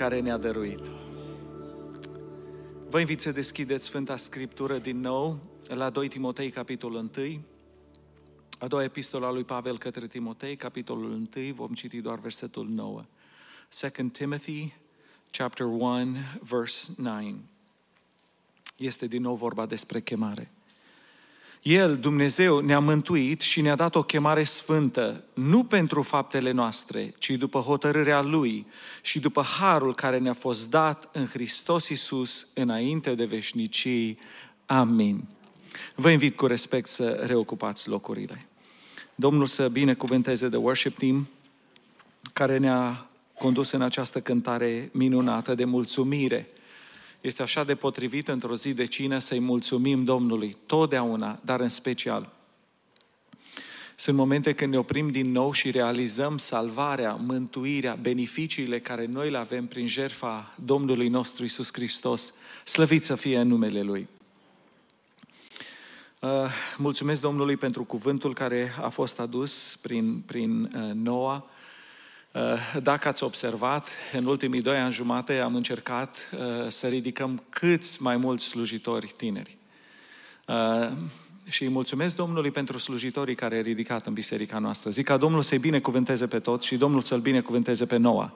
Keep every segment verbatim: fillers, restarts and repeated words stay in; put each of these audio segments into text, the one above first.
care ne-a dăruit. Vă invit să deschideți Sfânta Scriptură din nou la doi Timotei, capitolul unu, a doua epistola lui Pavel către Timotei, capitolul unu, vom citi doar versetul nouă. Second Timothy, chapter one, verse nine. Este din nou vorba despre chemare. El, Dumnezeu, ne-a mântuit și ne-a dat o chemare sfântă, nu pentru faptele noastre, ci după hotărârea Lui și după harul care ne-a fost dat în Hristos Iisus înainte de veșnicii. Amin. Vă invit cu respect să reocupați locurile. Domnul să binecuvânteze the worship team care ne-a condus în această cântare minunată de mulțumire. Este așa de potrivit într-o zi de cină să-i mulțumim Domnului, totdeauna, dar în special. Sunt momente când ne oprim din nou și realizăm salvarea, mântuirea, beneficiile care noi le avem prin jertfa Domnului nostru Iisus Hristos. Slăvit să fie în numele Lui. Mulțumesc Domnului pentru cuvântul care a fost adus prin, prin Noa. Dacă ați observat, în ultimii doi ani jumate am încercat să ridicăm câți mai mulți slujitori tineri. Și îi mulțumesc Domnului pentru slujitorii care au ridicat în biserica noastră. Zic ca Domnul să-i binecuvânteze pe toți și Domnul să-l binecuvânteze pe Noa.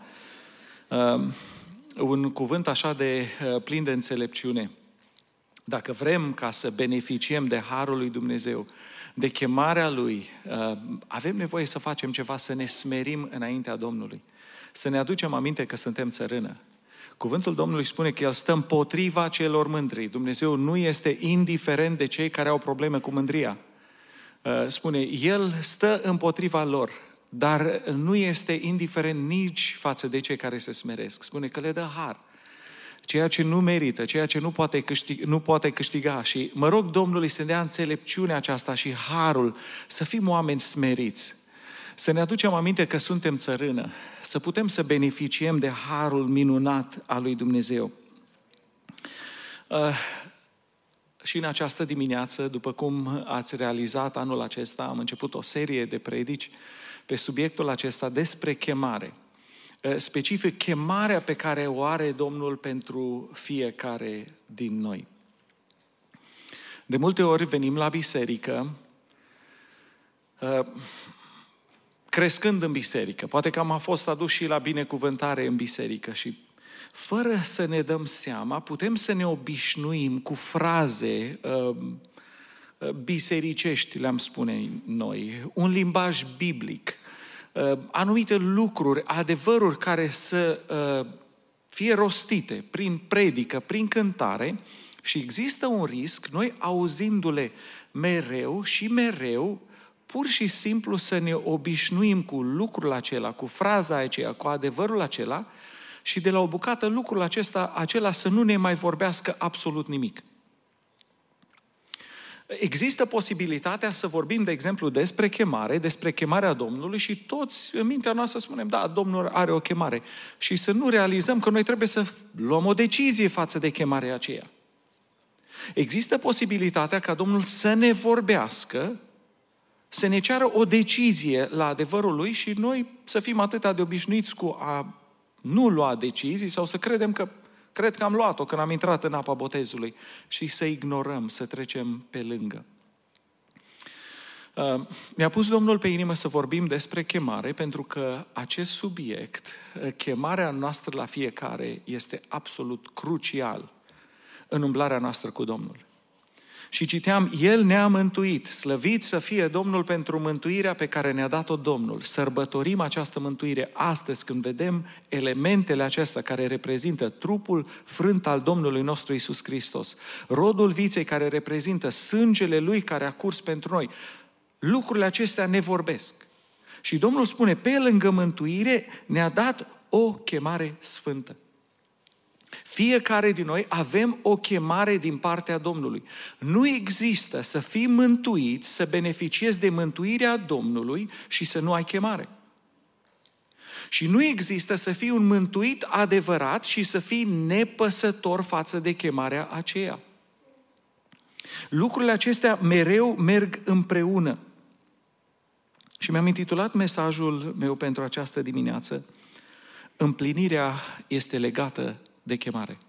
Un cuvânt așa de plin de înțelepciune. Dacă vrem ca să beneficiem de harul lui Dumnezeu, de chemarea Lui, avem nevoie să facem ceva, să ne smerim înaintea Domnului. Să ne aducem aminte că suntem țărână. Cuvântul Domnului spune că El stă împotriva celor mândri. Dumnezeu nu este indiferent de cei care au probleme cu mândria. Spune, El stă împotriva lor, dar nu este indiferent nici față de cei care se smeresc. Spune că le dă har. Ceea ce nu merită, ceea ce nu poate câștiga, nu poate câștiga. Și mă rog Domnului să ne dea înțelepciunea aceasta și harul să fim oameni smeriți. Să ne aducem aminte că suntem țărână, să putem să beneficiem de harul minunat al lui Dumnezeu. Uh, și în această dimineață, după cum ați realizat anul acesta, am început o serie de predici pe subiectul acesta despre chemare. Specific chemarea pe care o are Domnul pentru fiecare din noi. De multe ori venim la biserică, crescând în biserică, poate că am fost aduși și la binecuvântare în biserică și fără să ne dăm seama, putem să ne obișnuim cu fraze bisericești, le-am spune noi, un limbaj biblic, anumite lucruri, adevăruri care să uh, fie rostite prin predică, prin cântare și există un risc, noi auzindu-le mereu și mereu, pur și simplu să ne obișnuim cu lucrul acela, cu fraza aceea, cu adevărul acela și de la o bucată lucrul acesta, acela să nu ne mai vorbească absolut nimic. Există posibilitatea să vorbim, de exemplu, despre chemare, despre chemarea Domnului și toți în mintea noastră spunem, da, Domnul are o chemare. Și să nu realizăm că noi trebuie să luăm o decizie față de chemarea aceea. Există posibilitatea ca Domnul să ne vorbească, să ne ceară o decizie la adevărul Lui și noi să fim atât de obișnuiți cu a nu lua decizii sau să credem că Cred că am luat-o când am intrat în apa botezului și să ignorăm, să trecem pe lângă. Uh, mi-a pus Domnul pe inimă să vorbim despre chemare, pentru că acest subiect, chemarea noastră la fiecare, este absolut crucial în umblarea noastră cu Domnul. Și citeam, El ne-a mântuit, slăvit să fie Domnul pentru mântuirea pe care ne-a dat-o Domnul. Sărbătorim această mântuire astăzi când vedem elementele acestea care reprezintă trupul frânt al Domnului nostru Iisus Hristos. Rodul viței care reprezintă sângele Lui care a curs pentru noi. Lucrurile acestea ne vorbesc. Și Domnul spune, pe lângă mântuire ne-a dat o chemare sfântă. Fiecare din noi avem o chemare din partea Domnului. Nu există să fii mântuit, să beneficiezi de mântuirea Domnului și să nu ai chemare. Și nu există să fii un mântuit adevărat și să fii nepăsător față de chemarea aceea. Lucrurile acestea mereu merg împreună. Și mi-am intitulat mesajul meu pentru această dimineață, Împlinirea este legată de chemare.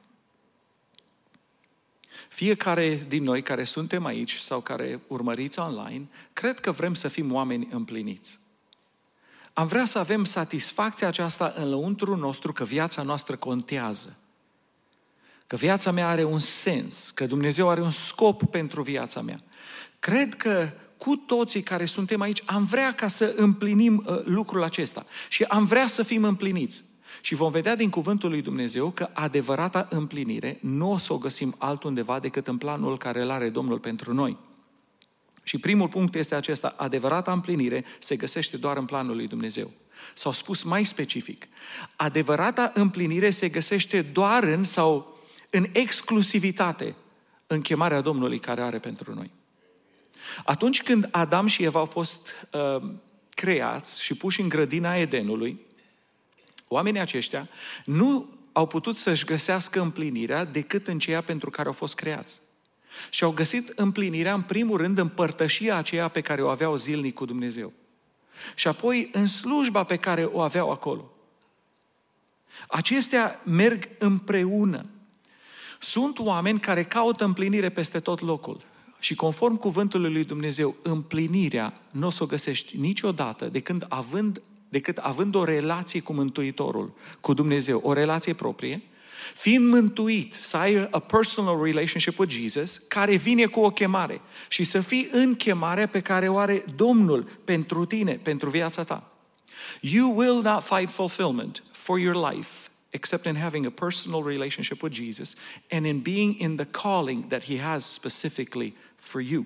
Fiecare din noi care suntem aici sau care urmăriți online, cred că vrem să fim oameni împliniți. Am vrea să avem satisfacția aceasta în lăuntrul nostru că viața noastră contează. Că viața mea are un sens, că Dumnezeu are un scop pentru viața mea. Cred că cu toții care suntem aici am vrea ca să împlinim uh, lucrul acesta și am vrea să fim împliniți. Și vom vedea din cuvântul lui Dumnezeu că adevărata împlinire nu o să o găsim altundeva decât în planul care îl are Domnul pentru noi. Și primul punct este acesta: adevărata împlinire se găsește doar în planul lui Dumnezeu. S-au spus mai specific, adevărata împlinire se găsește doar în sau în exclusivitate în chemarea Domnului care are pentru noi. Atunci când Adam și Eva au fost uh, creați și puși în grădina Edenului, oamenii aceștia nu au putut să-și găsească împlinirea decât în ceea pentru care au fost creați. Și au găsit împlinirea, în primul rând, în părtășia aceea pe care o aveau zilnic cu Dumnezeu. Și apoi în slujba pe care o aveau acolo. Acestea merg împreună. Sunt oameni care caută împlinire peste tot locul. Și conform cuvântului lui Dumnezeu, împlinirea nu o să o găsești niciodată decât având, decât având o relație cu Mântuitorul, cu Dumnezeu, o relație proprie, fiind mântuit, să ai a personal relationship with Jesus, care vine cu o chemare și să fii în chemarea pe care o are Domnul pentru tine, pentru viața ta. You will not find fulfillment for your life except in having a personal relationship with Jesus and in being in the calling that He has specifically for you.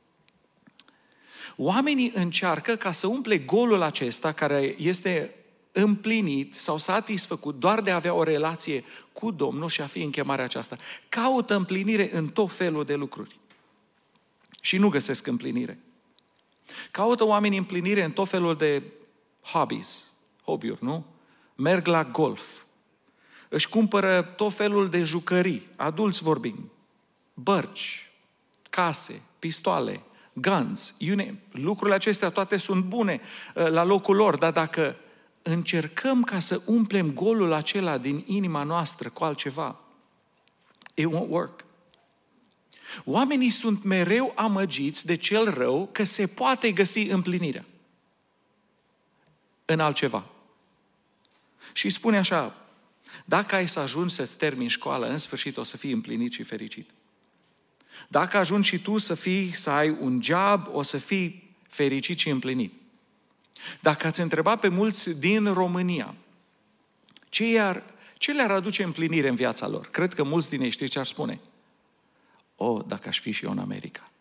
Oamenii încearcă ca să umple golul acesta care este împlinit sau satisfăcut doar de a avea o relație cu Domnul și a fi în chemarea aceasta. Caută împlinire în tot felul de lucruri și nu găsesc împlinire. Caută oamenii împlinire în tot felul de hobbies, hobby-uri, nu? Merg la golf, își cumpără tot felul de jucării, adulți vorbind, bărci, case, pistoale, guns, you name. Lucrurile acestea toate sunt bune la locul lor, dar dacă încercăm ca să umplem golul acela din inima noastră cu altceva, it won't work. Oamenii sunt mereu amăgiți de cel rău că se poate găsi împlinirea în altceva. Și spune așa: dacă ai să ajungi să-ți termini școala, în sfârșit o să fii împlinit și fericit. Dacă ajungi și tu să fii, să ai un job, o să fii fericit și împlinit. Dacă ați întrebat pe mulți din România ce, i-ar, ce le-ar aduce împlinire în viața lor, cred că mulți din ei știți ce ar spune? Oh, dacă aș fi și eu în America.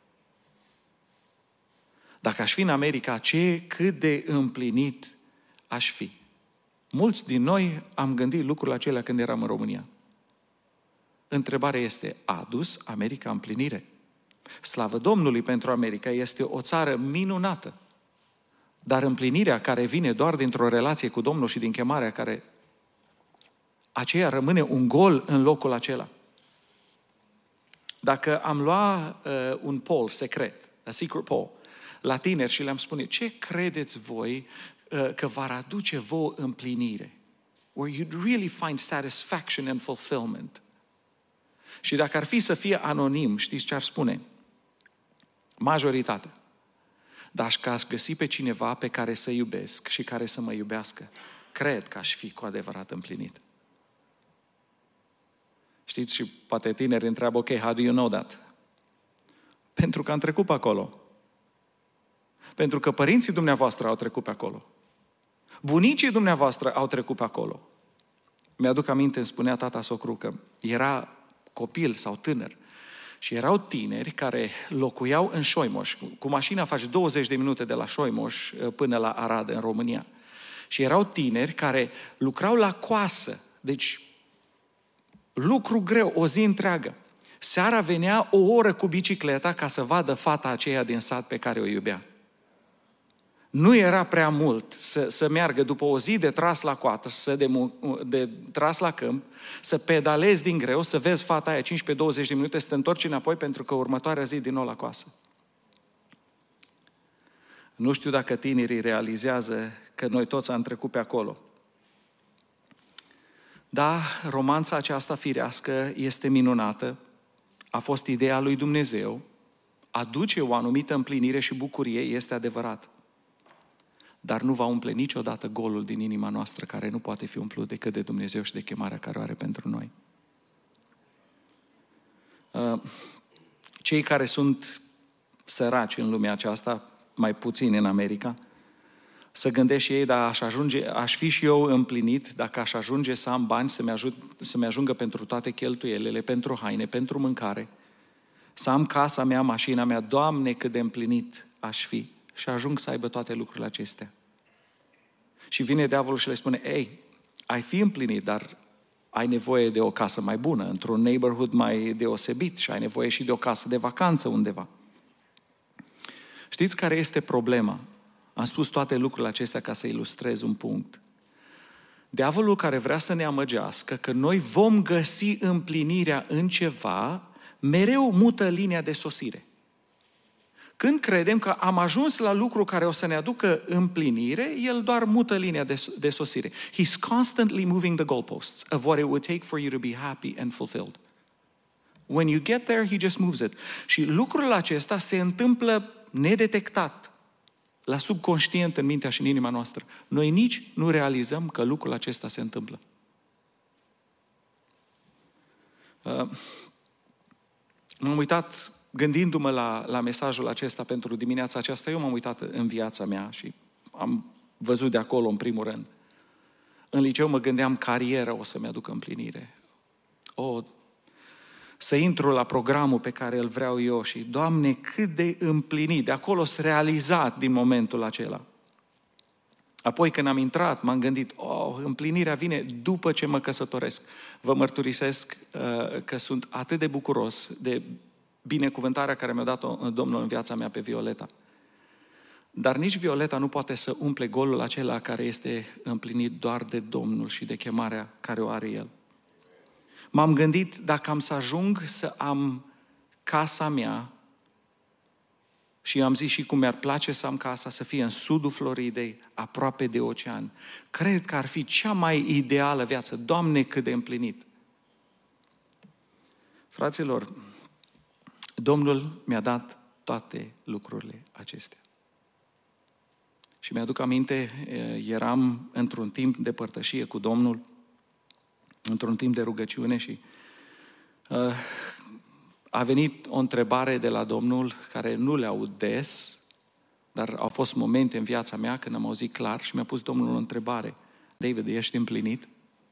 Dacă aș fi în America, ce, cât de împlinit aș fi. Mulți din noi am gândit lucrurile acelea când eram în România. Întrebarea este, a adus America împlinire? Slavă Domnului pentru America, este o țară minunată. Dar împlinirea care vine doar dintr-o relație cu Domnul și din chemarea care, aceea rămâne un gol în locul acela. Dacă am luat uh, un poll secret, a secret poll, la tineri și le-am spune, ce credeți voi uh, că v-ar aduce vouă împlinire? Where you'd really find satisfaction and fulfillment. Și dacă ar fi să fie anonim, știți ce ar spune? Majoritatea. Dar că aș găsi pe cineva pe care să iubesc și care să mă iubească, cred că aș fi cu adevărat împlinit. Știți, și poate tineri întreabă, ok, how do you know that? Pentru că am trecut pe acolo. Pentru că părinții dumneavoastră au trecut pe acolo. Bunicii dumneavoastră au trecut pe acolo. Mi-aduc aminte, îmi spunea tata socru că era copil sau tânăr și erau tineri care locuiau în Șoimoș. Cu mașina faci douăzeci de minute de la Șoimoș până la Arad, în România. Și erau tineri care lucrau la coasă, deci lucru greu, o zi întreagă. Seara venea o oră cu bicicleta ca să vadă fata aceea din sat pe care o iubea. Nu era prea mult să, să meargă după o zi de tras la coată, să de, de tras la câmp, să pedalezi din greu, să vezi fata aia cincisprezece douăzeci de minute, să te întorci înapoi pentru că următoarea zi din nou la coasă. Nu știu dacă tinerii realizează că noi toți am trecut pe acolo. Da, romanța aceasta firească este minunată, a fost ideea lui Dumnezeu, aduce o anumită împlinire și bucurie, este adevărat. Dar nu va umple niciodată golul din inima noastră, care nu poate fi umplut decât de Dumnezeu și de chemarea care o are pentru noi. Cei care sunt săraci în lumea aceasta, mai puțin în America, să gândesc și ei, dar aș, ajunge, aș fi și eu împlinit dacă aș ajunge să am bani să-mi, ajut, să-mi ajungă pentru toate cheltuielile, pentru haine, pentru mâncare, să am casa mea, mașina mea, Doamne, cât de împlinit aș fi, și ajung să aibă toate lucrurile acestea. Și vine diavolul și le spune, ei, ai fi împlinit, dar ai nevoie de o casă mai bună, într-un neighborhood mai deosebit și ai nevoie și de o casă de vacanță undeva. Știți care este problema? Am spus toate lucrurile acestea ca să ilustrez un punct. Diavolul care vrea să ne amăgească că noi vom găsi împlinirea în ceva, mereu mută linia de sosire. Când credem că am ajuns la lucru care o să ne aducă împlinire, el doar mută linia de, de sosire. He's constantly moving the goalposts of what it would take for you to be happy and fulfilled. When you get there, he just moves it. Și lucrul acesta se întâmplă nedetectat, la subconștient în mintea și în inima noastră. Noi nici nu realizăm că lucrul acesta se întâmplă. Uh, m-am uitat, gândindu-mă la, la mesajul acesta pentru dimineața aceasta, eu m-am uitat în viața mea și am văzut de acolo în primul rând. În liceu mă gândeam, carieră o să-mi aducă împlinire. O, să intru la programul pe care îl vreau eu și, Doamne, cât de împlinit, de acolo s-a realizat din momentul acela. Apoi când am intrat, m-am gândit, oh, împlinirea vine după ce mă căsătoresc. Vă mărturisesc uh, că sunt atât de bucuros de binecuvântarea care mi-a dat-o Domnul în viața mea pe Violeta. Dar nici Violeta nu poate să umple golul acela care este împlinit doar de Domnul și de chemarea care o are El. M-am gândit dacă am să ajung să am casa mea, și am zis și cum mi-ar place să am casa, să fie în sudul Floridei, aproape de ocean. Cred că ar fi cea mai ideală viață. Doamne, cât de împlinit! Fraților, Domnul mi-a dat toate lucrurile acestea. Și mi-aduc aminte, eram într-un timp de părtășie cu Domnul, într-un timp de rugăciune și uh, a venit o întrebare de la Domnul care nu le aud des, dar au fost momente în viața mea când am auzit clar și mi-a pus Domnul o întrebare. David, ești împlinit?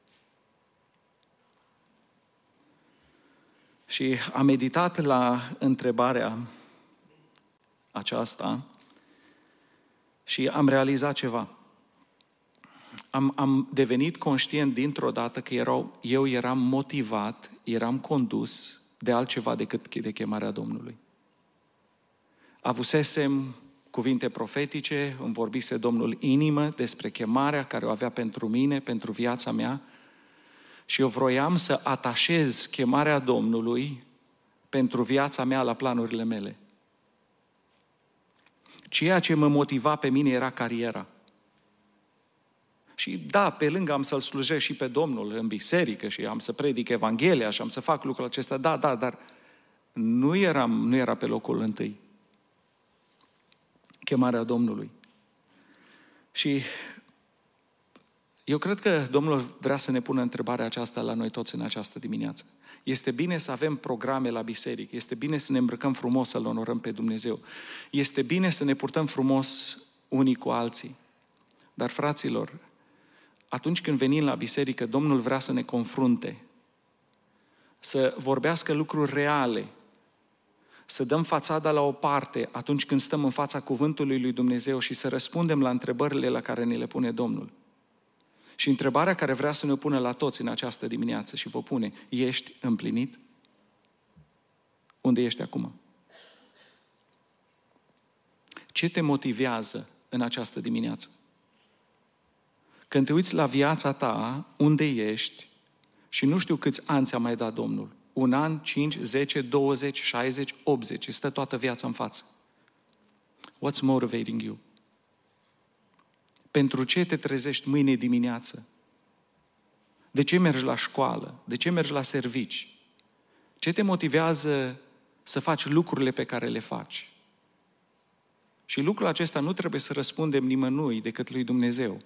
Și am meditat la întrebarea aceasta și am realizat ceva. Am, am devenit conștient dintr-o dată că erau, eu eram motivat, eram condus de altceva decât de chemarea Domnului. Avusesem cuvinte profetice, îmi vorbise Domnul inimă despre chemarea care o avea pentru mine, pentru viața mea, și eu vroiam să atașez chemarea Domnului pentru viața mea la planurile mele. Ceea ce mă motiva pe mine era cariera. Și da, pe lângă am să-L slujesc și pe Domnul în biserică și am să predic Evanghelia și am să fac lucrul acesta, da, da, dar nu, eram, nu era pe locul întâi chemarea Domnului. Și eu cred că Domnul vrea să ne pună întrebarea aceasta la noi toți în această dimineață. Este bine să avem programe la biserică, este bine să ne îmbrăcăm frumos, să-L onorăm pe Dumnezeu, este bine să ne purtăm frumos unii cu alții. Dar, fraților, atunci când venim la biserică, Domnul vrea să ne confrunte, să vorbească lucruri reale, să dăm fațada la o parte atunci când stăm în fața cuvântului lui Dumnezeu și să răspundem la întrebările la care ne le pune Domnul. Și întrebarea care vrea să ne pună la toți în această dimineață și vă pune, ești împlinit? Unde ești acum? Ce te motivează în această dimineață? Când te uiți la viața ta, unde ești și nu știu câți ani ți-a mai dat Domnul, un an, cinci, zece, douăzeci, șaizeci, optzeci, stă toată viața în față. What's motivating you? Pentru ce te trezești mâine dimineață? De ce mergi la școală? De ce mergi la servici? Ce te motivează să faci lucrurile pe care le faci? Și lucrul acesta nu trebuie să răspundem nimănui decât lui Dumnezeu.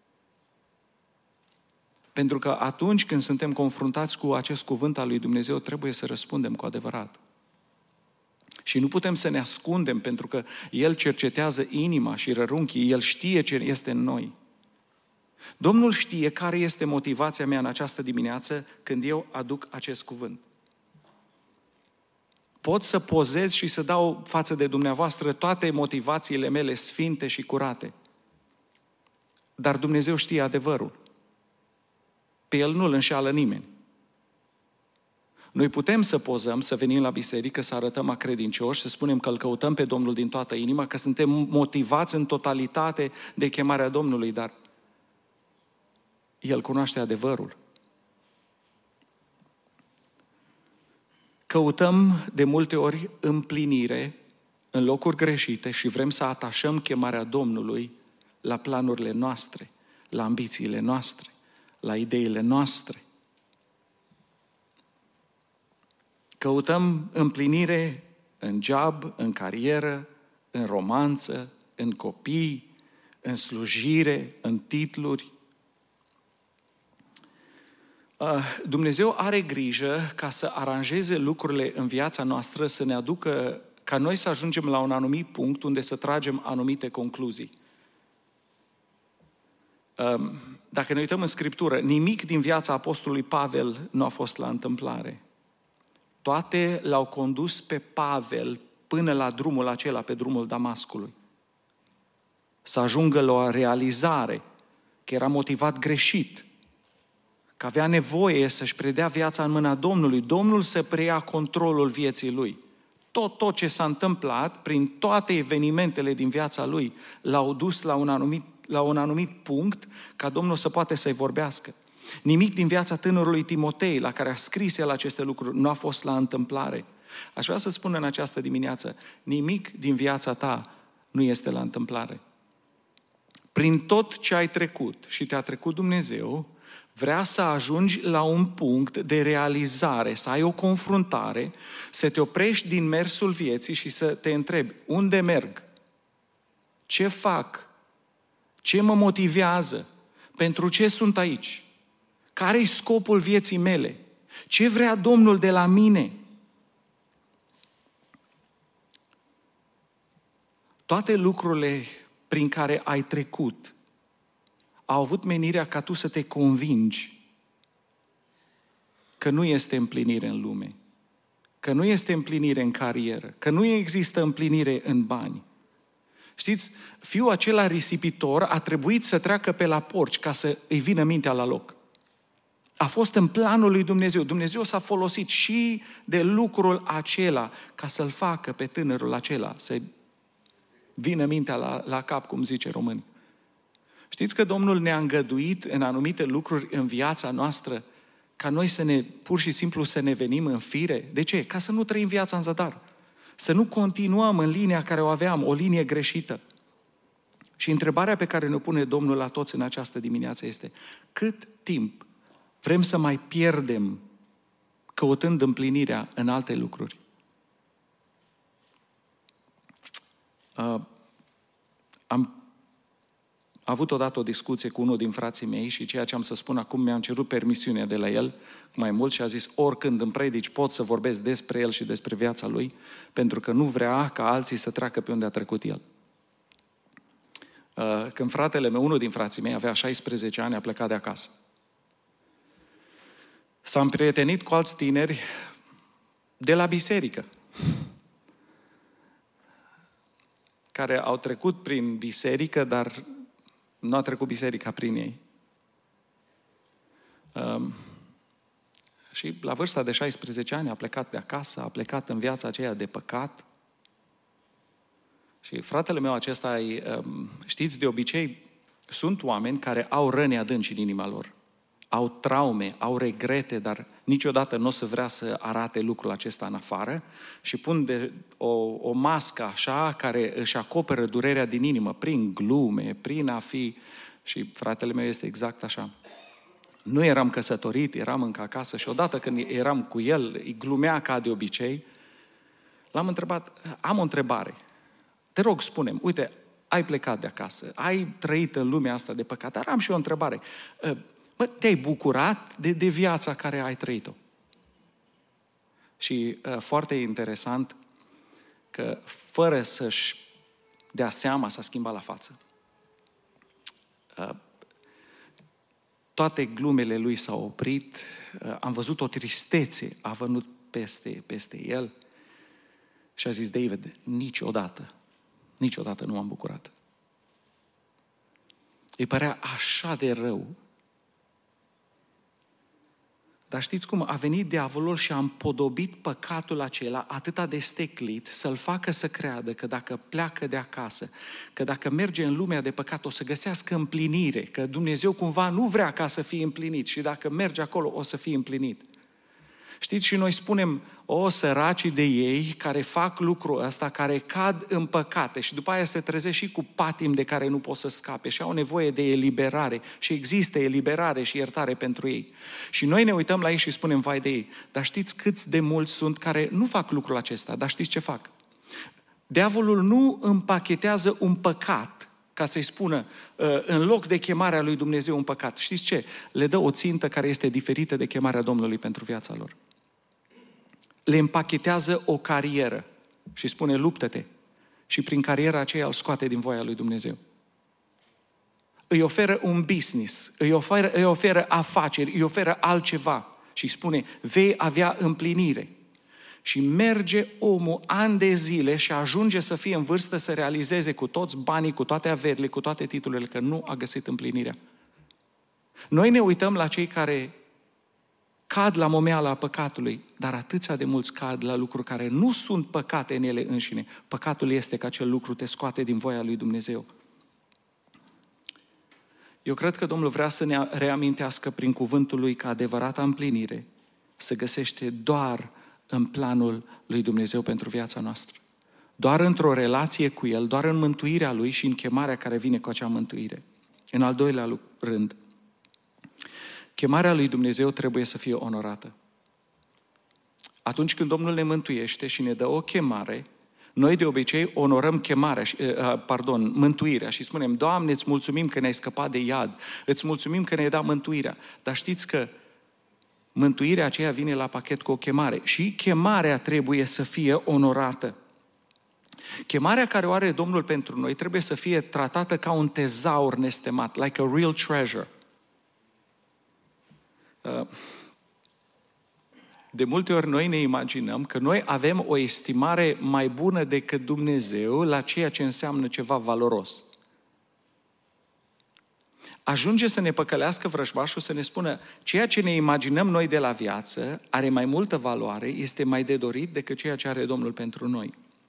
Pentru că atunci când suntem confruntați cu acest cuvânt al lui Dumnezeu, trebuie să răspundem cu adevărat. Și nu putem să ne ascundem, pentru că El cercetează inima și rărunchii, El știe ce este în noi. Domnul știe care este motivația mea în această dimineață când eu aduc acest cuvânt. Pot să pozez și să dau față de dumneavoastră toate motivațiile mele sfinte și curate. Dar Dumnezeu știe adevărul. Pe El nu-L înșeală nimeni. Noi putem să pozăm, să venim la biserică, să arătăm credincioși, să spunem că Îl căutăm pe Domnul din toată inima, că suntem motivați în totalitate de chemarea Domnului, dar El cunoaște adevărul. Căutăm de multe ori împlinire în locuri greșite și vrem să atașăm chemarea Domnului la planurile noastre, la ambițiile noastre, la ideile noastre. Căutăm împlinire în job, în carieră, în romanță, în copii, în slujire, în titluri. Dumnezeu are grijă ca să aranjeze lucrurile în viața noastră, să ne aducă ca noi să ajungem la un anumit punct unde să tragem anumite concluzii. Dacă ne uităm în Scriptură, nimic din viața apostolului Pavel nu a fost la întâmplare. Toate l-au condus pe Pavel până la drumul acela, pe drumul Damascului. Să ajungă la o realizare că era motivat greșit, că avea nevoie să-și predea viața în mâna Domnului, Domnul să preia controlul vieții lui. Tot, tot ce s-a întâmplat, prin toate evenimentele din viața lui, l-au dus la un anumit, la un anumit punct ca Domnul să poate să-i vorbească. Nimic din viața tânărului Timotei, la care a scris el aceste lucruri, nu a fost la întâmplare. Aș vrea să spun în această dimineață, nimic din viața ta nu este la întâmplare. Prin tot ce ai trecut și te-a trecut Dumnezeu, vrea să ajungi la un punct de realizare, să ai o confruntare, să te oprești din mersul vieții și să te întrebi, unde merg? Ce fac? Ce mă motivează? Pentru ce sunt aici? Care-i scopul vieții mele? Ce vrea Domnul de la mine? Toate lucrurile prin care ai trecut au avut menirea ca tu să te convingi că nu este împlinire în lume, că nu este împlinire în carieră, că nu există împlinire în bani. Știți, fiul acela risipitor a trebuit să treacă pe la porci ca să îi vină mintea la loc. A fost în planul lui Dumnezeu. Dumnezeu s-a folosit și de lucrul acela ca să-l facă pe tânărul acela, să vină mintea la, la cap, cum zice român. Știți că Domnul ne-a îngăduit în anumite lucruri în viața noastră ca noi să ne, pur și simplu să ne venim în fire? De ce? Ca să nu trăim viața în zadar. Să nu continuăm în linia care o aveam, o linie greșită. Și întrebarea pe care ne pune Domnul la toți în această dimineață este: cât timp vrem să mai pierdem căutând împlinirea în alte lucruri? Uh, am avut odată o discuție cu unul din frații mei și ceea ce am să spun acum, mi-am cerut permisiunea de la el mai mult și a zis, oricând îmi predici pot să vorbesc despre el și despre viața lui, pentru că nu vrea ca alții să treacă pe unde a trecut el. Când fratele meu, unul din frații mei, avea șaisprezece ani, a plecat de acasă. S-a împrietenit cu alți tineri de la biserică, care au trecut prin biserică, dar nu a trecut biserica prin ei. Um, și la vârsta de șaisprezece ani a plecat de acasă, a plecat în viața aceea de păcat. Și fratele meu acesta, um, știți, de obicei, sunt oameni care au răni adânci în inima lor. Au traume, au regrete, dar niciodată nu o să vrea să arate lucrul acesta în afară și pun de o, o mască așa care își acoperă durerea din inimă prin glume, prin a fi... Și fratele meu este exact așa. Nu eram căsătorit, eram încă acasă și odată când eram cu el, îi glumea ca de obicei, l-am întrebat, am o întrebare. Te rog, spune-mi, uite, ai plecat de acasă, ai trăit în lumea asta de păcat, dar am și o întrebare. Mă, te-ai bucurat de, de viața care ai trăit-o? Și uh, foarte interesant că fără să-și dea seama s-a schimbat la față. Uh, toate glumele lui s-au oprit, uh, am văzut o tristețe a venit peste, peste el și a zis, David, niciodată, niciodată nu m-am bucurat. Îi părea așa de rău. Dar știți cum? A venit diavolul și a împodobit păcatul acela atâta de steclit să-l facă să creadă că dacă pleacă de acasă, că dacă merge în lumea de păcat o să găsească împlinire, că Dumnezeu cumva nu vrea ca să fie împlinit și dacă merge acolo o să fie împlinit. Știți, și noi spunem, o, săracii de ei care fac lucrul ăsta, care cad în păcate și după aia se trezesc și cu patim de care nu pot să scape și au nevoie de eliberare și există eliberare și iertare pentru ei. Și noi ne uităm la ei și spunem, vai de ei, dar știți câți de mulți sunt care nu fac lucrul acesta, dar știți ce fac? Diavolul nu împachetează un păcat ca să-i spună, în loc de chemarea lui Dumnezeu un păcat. Știți ce? Le dă o țintă care este diferită de chemarea Domnului pentru viața lor. Le împachetează o carieră și spune, luptă-te. Și prin cariera aceea îl scoate din voia lui Dumnezeu. Îi oferă un business, îi oferă, îi oferă afaceri, îi oferă altceva și spune, vei avea împlinire. Și merge omul ani de zile și ajunge să fie în vârstă să realizeze cu toți banii, cu toate averile, cu toate titlurile, că nu a găsit împlinirea. Noi ne uităm la cei care cad la momeala păcatului, dar atâția de mulți cad la lucruri care nu sunt păcate în ele înșine. Păcatul este că acel lucru te scoate din voia lui Dumnezeu. Eu cred că Domnul vrea să ne reamintească prin cuvântul Lui că adevărata împlinire se găsește doar în planul lui Dumnezeu pentru viața noastră. Doar într-o relație cu El, doar în mântuirea Lui și în chemarea care vine cu acea mântuire. În al doilea rând, chemarea lui Dumnezeu trebuie să fie onorată. Atunci când Domnul ne mântuiește și ne dă o chemare, noi de obicei onorăm chemarea, pardon, mântuirea și spunem, Doamne, îți mulțumim că ne-ai scăpat de iad, îți mulțumim că ne-ai dat mântuirea. Dar știți că mântuirea aceea vine la pachet cu o chemare și chemarea trebuie să fie onorată. Chemarea care o are Domnul pentru noi trebuie să fie tratată ca un tezaur nestemat, like a real treasure. De multe ori noi ne imaginăm că noi avem o estimare mai bună decât Dumnezeu la ceea ce înseamnă ceva valoros. Ajunge să ne păcălească vrăjmașul să ne spună ceea ce ne imaginăm noi de la viață are mai multă valoare, este mai de dorit decât ceea ce are Domnul pentru noi.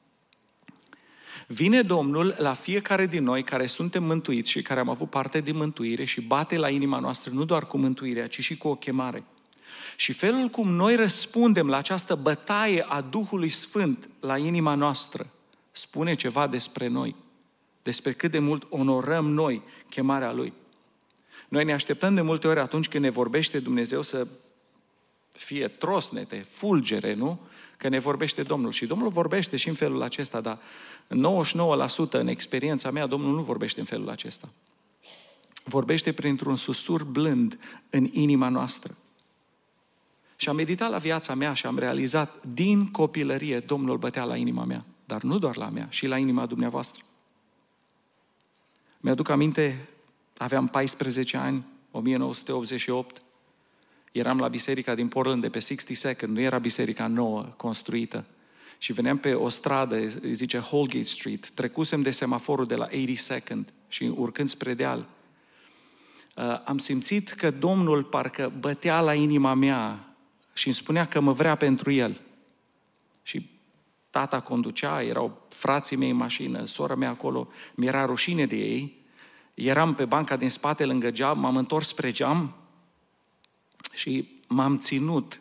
Vine Domnul la fiecare din noi care suntem mântuiți și care am avut parte din mântuire și bate la inima noastră nu doar cu mântuirea, ci și cu o chemare. Și felul cum noi răspundem la această bătaie a Duhului Sfânt la inima noastră spune ceva despre noi, despre cât de mult onorăm noi chemarea Lui. Noi ne așteptăm de multe ori atunci când ne vorbește Dumnezeu să fie trosnete, fulgere, nu? Că ne vorbește Domnul. Și Domnul vorbește și în felul acesta, dar nouăzeci și nouă la sută în experiența mea, Domnul nu vorbește în felul acesta. Vorbește printr-un susur blând în inima noastră. Și am meditat la viața mea și am realizat, din copilărie, Domnul bătea la inima mea. Dar nu doar la mea, și la inima dumneavoastră. Mi-aduc aminte, aveam paisprezece ani, o mie nouă sute optzeci și opt, eram la biserica din Portland de pe sixty-second, nu era biserica nouă, construită. Și veneam pe o stradă, îi zice Holgate Street, trecusem de semaforul de la eighty-second și urcând spre deal, am simțit că Domnul parcă bătea la inima mea și îmi spunea că mă vrea pentru El. Și tata conducea, erau frații mei în mașină, sora mea acolo, mi-era rușine de ei, eram pe banca din spate lângă geam, m-am întors spre geam și m-am ținut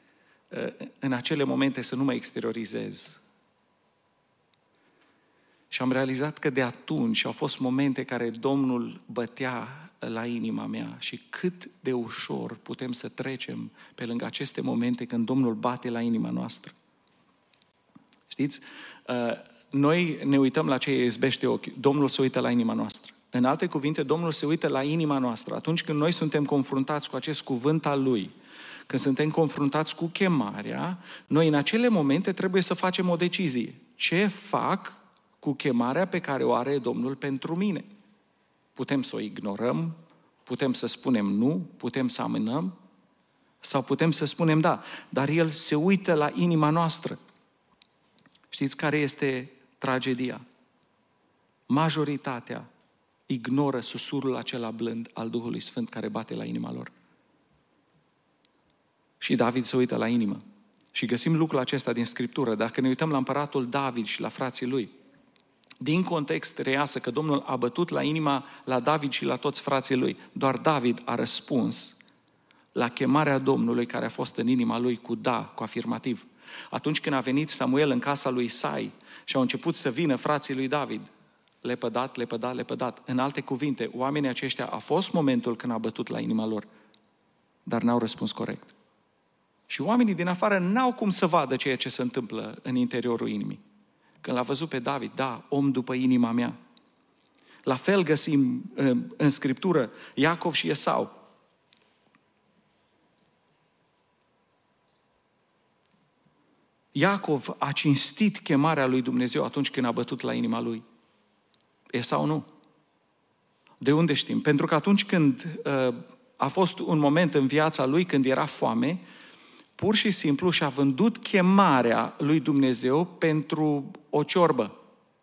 în acele momente să nu mă exteriorizez. Și am realizat că de atunci au fost momente care Domnul bătea la inima mea și cât de ușor putem să trecem pe lângă aceste momente când Domnul bate la inima noastră. Știți? Noi ne uităm la ce izbește ochii. Domnul se uită la inima noastră. În alte cuvinte, Domnul se uită la inima noastră. Atunci când noi suntem confruntați cu acest cuvânt al Lui, când suntem confruntați cu chemarea, noi în acele momente trebuie să facem o decizie. Ce fac cu chemarea pe care o are Domnul pentru mine? Putem să o ignorăm, putem să spunem nu, putem să amânăm, sau putem să spunem da, dar El se uită la inima noastră. Știți care este tragedia? Majoritatea ignoră susurul acela blând al Duhului Sfânt care bate la inima lor. Și David se uită la inimă. Și găsim lucrul acesta din Scriptură. Dacă ne uităm la împăratul David și la frații lui, din context reiasă că Domnul a bătut la inima la David și la toți frații lui. Doar David a răspuns la chemarea Domnului care a fost în inima lui cu da, cu afirmativ. Atunci când a venit Samuel în casa lui Isai și au început să vină frații lui David, lepădat, lepădat, lepădat. În alte cuvinte, oamenii aceștia a fost momentul când a bătut la inima lor, dar n-au răspuns corect. Și oamenii din afară n-au cum să vadă ceea ce se întâmplă în interiorul inimii. Când l-a văzut pe David, da, om după inima mea. La fel găsim în Scriptură Iacov și Esau. Iacov a cinstit chemarea lui Dumnezeu atunci când a bătut la inima lui. Esau nu. De unde știm? Pentru că atunci când uh, a fost un moment în viața lui când era foame, pur și simplu și-a vândut chemarea lui Dumnezeu pentru o ciorbă.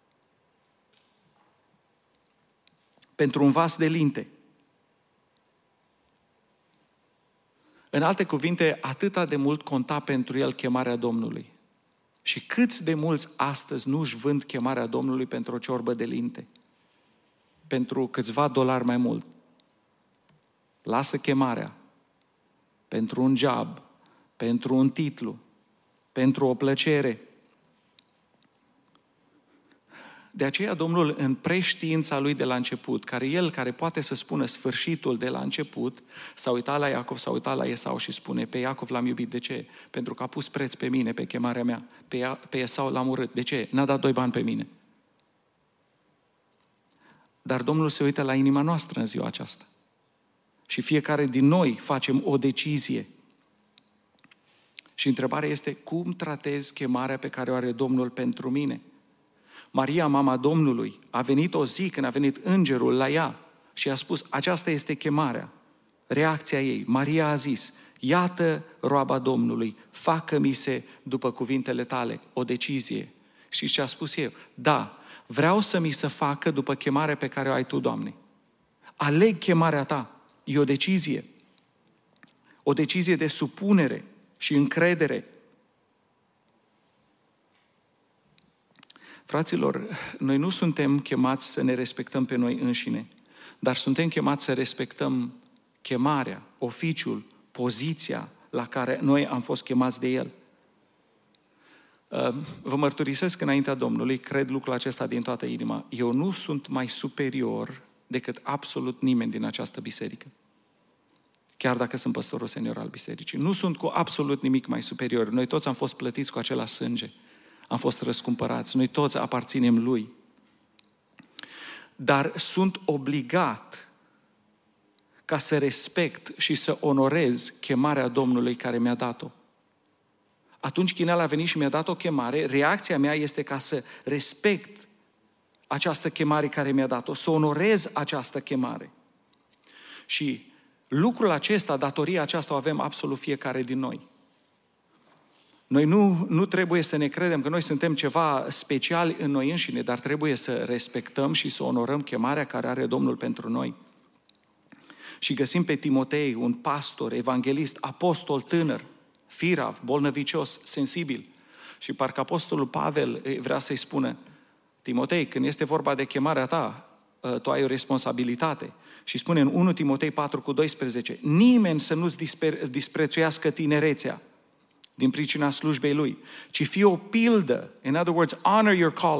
Pentru un vas de linte. În alte cuvinte, atâta de mult conta pentru el chemarea Domnului. Și câți de mulți astăzi nu își vând chemarea Domnului pentru o ciorbă de linte? Pentru câțiva dolari mai mult. Lasă chemarea pentru un job, pentru un titlu, pentru o plăcere. De aceea Domnul, în preștiința Lui de la început, care El care poate să spună sfârșitul de la început, s-a uitat la Iacov, s-a uitat la Esau și spune, pe Iacov l-am iubit, de ce? Pentru că a pus preț pe mine, pe chemarea mea. Pe, Ia, pe Esau l-am urât, de ce? N-a dat doi bani pe mine. Dar Domnul se uită la inima noastră în ziua aceasta. Și fiecare din noi facem o decizie. Și întrebarea este, cum tratez chemarea pe care o are Domnul pentru mine? Maria, mama Domnului, a venit o zi când a venit îngerul la ea și a spus, aceasta este chemarea. Reacția ei, Maria a zis, iată roaba Domnului, facă-mi se după cuvintele tale, o decizie. Și ce a spus eu? Da, vreau să mi se facă după chemarea pe care o ai tu, Doamne. Aleg chemarea ta, e o decizie. O decizie de supunere și încredere. Fraților, noi nu suntem chemați să ne respectăm pe noi înșine, dar suntem chemați să respectăm chemarea, oficiul, poziția la care noi am fost chemați de El. Vă mărturisesc înaintea Domnului, cred lucrul acesta din toată inima. Eu nu sunt mai superior decât absolut nimeni din această biserică. Chiar dacă sunt păstorul senior al bisericii. Nu sunt cu absolut nimic mai superior. Noi toți am fost plătiți cu același sânge. Am fost răscumpărați. Noi toți aparținem Lui. Dar sunt obligat ca să respect și să onorez chemarea Domnului care mi-a dat-o. Atunci când El a venit și mi-a dat o chemare, reacția mea este ca să respect această chemare care mi-a dat-o, să onorez această chemare. Și lucrul acesta, datoria aceasta o avem absolut fiecare din noi. Noi nu, nu trebuie să ne credem că noi suntem ceva special în noi înșine, dar trebuie să respectăm și să onorăm chemarea care are Domnul pentru noi. Și găsim pe Timotei, un pastor, evanghelist, apostol tânăr, firav, bolnăvicios, sensibil. Și parcă apostolul Pavel vrea să-i spună, Timotei, când este vorba de chemarea ta, tu ai o responsabilitate. Și spune în unu Timotei patru cu doisprezece, nimeni să nu-ți disprețuiască tinerețea din pricina slujbei lui, ci fie o pildă, in other words, honor your calling,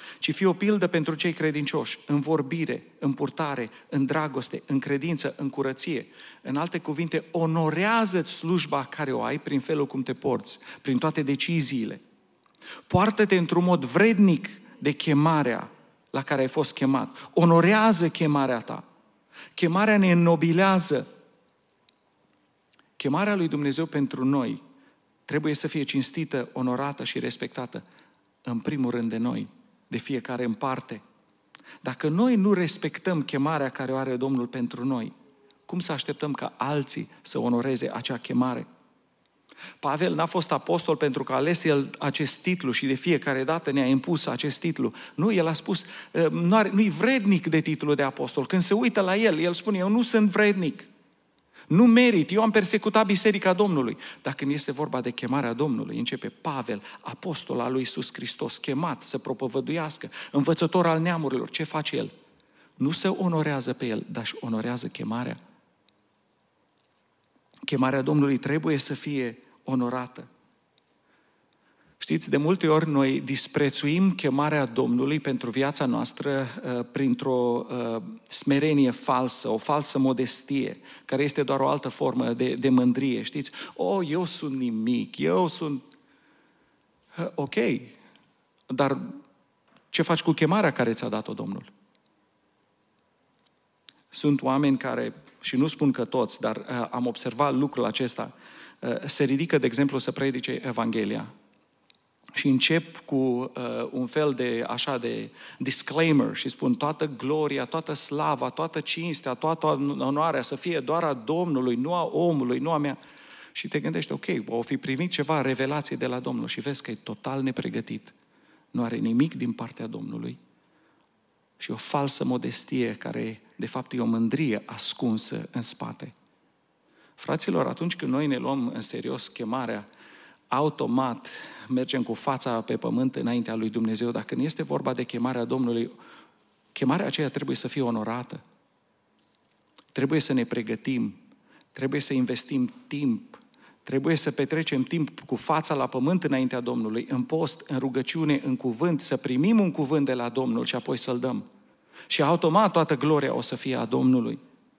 ci fii o pildă pentru cei credincioși, în vorbire, în purtare, în dragoste, în credință, în curăție. În alte cuvinte, onorează-ți slujba care o ai prin felul cum te porți, prin toate deciziile. Poartă-te într-un mod vrednic de chemarea la care ai fost chemat. Onorează chemarea ta. Chemarea ne înnobilează. Chemarea lui Dumnezeu pentru noi trebuie să fie cinstită, onorată și respectată, în primul rând de noi, de fiecare în parte. Dacă noi nu respectăm chemarea care o are Domnul pentru noi, cum să așteptăm ca alții să onoreze acea chemare? Pavel n-a fost apostol pentru că a ales el acest titlu și de fiecare dată ne-a impus acest titlu. Nu, el a spus, nu-i vrednic de titlul de apostol. Când se uită la el, el spune, eu nu sunt vrednic. Nu merit, eu am persecutat Biserica Domnului. Dar când este vorba de chemarea Domnului, începe Pavel, apostol al lui Iisus Hristos, chemat să propovăduiască, învățător al neamurilor. Ce face el? Nu se onorează pe el, dar își onorează chemarea. Chemarea Domnului trebuie să fie onorată. Știți, de multe ori noi disprețuim chemarea Domnului pentru viața noastră uh, printr-o uh, smerenie falsă, o falsă modestie, care este doar o altă formă de, de mândrie. Știți, oh, eu sunt nimic, eu sunt... Uh, ok, dar ce faci cu chemarea care ți-a dat-o Domnul? Sunt oameni care, și nu spun că toți, dar uh, am observat lucrul acesta, uh, se ridică, de exemplu, să predice Evanghelia. Și încep cu uh, un fel de, așa, de disclaimer și spun toată gloria, toată slava, toată cinstea, toată onoarea să fie doar a Domnului, nu a omului, nu a mea. Și te gândești, ok, o fi primit ceva revelație de la Domnul și vezi că e total nepregătit. Nu are nimic din partea Domnului. Și o falsă modestie care, de fapt, e o mândrie ascunsă în spate. Fraților, atunci când noi ne luăm în serios chemarea, automat mergem cu fața pe pământ înaintea lui Dumnezeu. Dacă nu este vorba de chemarea Domnului, chemarea aceea trebuie să fie onorată. Trebuie să ne pregătim, trebuie să investim timp, trebuie să petrecem timp cu fața la pământ înaintea Domnului, în post, în rugăciune, în cuvânt, să primim un cuvânt de la Domnul și apoi să-l dăm. Și automat toată gloria o să fie a Domnului.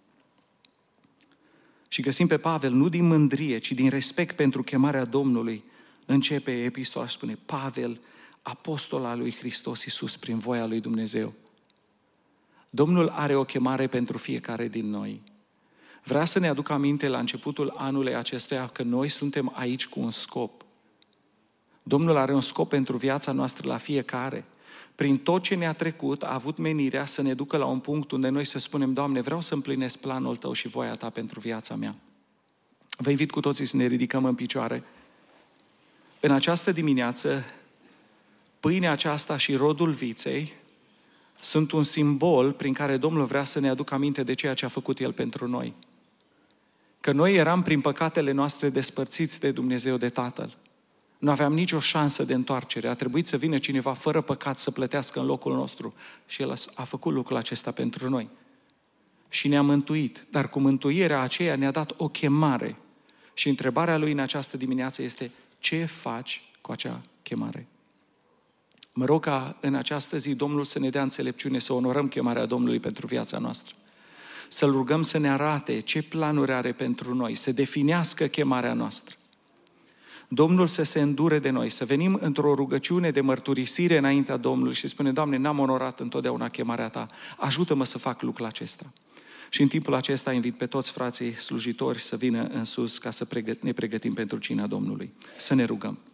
Și găsim pe Pavel, nu din mândrie, ci din respect pentru chemarea Domnului, începe epistola și spune, Pavel, apostol al lui Hristos Iisus, prin voia lui Dumnezeu. Domnul are o chemare pentru fiecare din noi. Vrea să ne aduc aminte la începutul anului acestuia că noi suntem aici cu un scop. Domnul are un scop pentru viața noastră la fiecare. Prin tot ce ne-a trecut, a avut menirea să ne ducă la un punct unde noi să spunem, Doamne, vreau să împlinesc planul Tău și voia Ta pentru viața mea. Vă invit cu toții să ne ridicăm în picioare. În această dimineață, pâinea aceasta și rodul viței sunt un simbol prin care Domnul vrea să ne aducă aminte de ceea ce a făcut El pentru noi. Că noi eram prin păcatele noastre despărțiți de Dumnezeu, de Tatăl. Nu aveam nicio șansă de întoarcere. A trebuit să vină cineva fără păcat să plătească în locul nostru. Și El a făcut lucrul acesta pentru noi. Și ne-a mântuit. Dar cu mântuirea aceea ne-a dat o chemare. Și întrebarea Lui în această dimineață este, ce faci cu acea chemare? Mă rog ca în această zi Domnul să ne dea înțelepciune, să onorăm chemarea Domnului pentru viața noastră. Să-L rugăm să ne arate ce planuri are pentru noi, să definească chemarea noastră. Domnul să se îndure de noi, să venim într-o rugăciune de mărturisire înaintea Domnului și spune, Doamne, n-am onorat întotdeauna chemarea Ta, ajută-mă să fac lucrul acesta. Și în timpul acesta invit pe toți frații slujitori să vină în sus ca să ne pregătim pentru cina Domnului. Să ne rugăm.